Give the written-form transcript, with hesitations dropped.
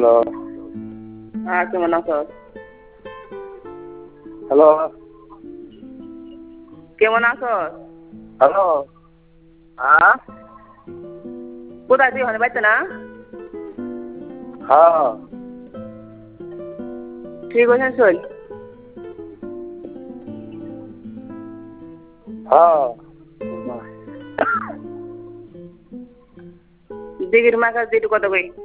Hello কেমন আছো? Hello কেমন আছো? হ্যালো হ্যাঁ কোথায় তুই ওখানে বাড়িতে না? হ্যাঁ ঠিক আছে চল। হ্যাঁ দিঘির মাছ দিদি কত কই?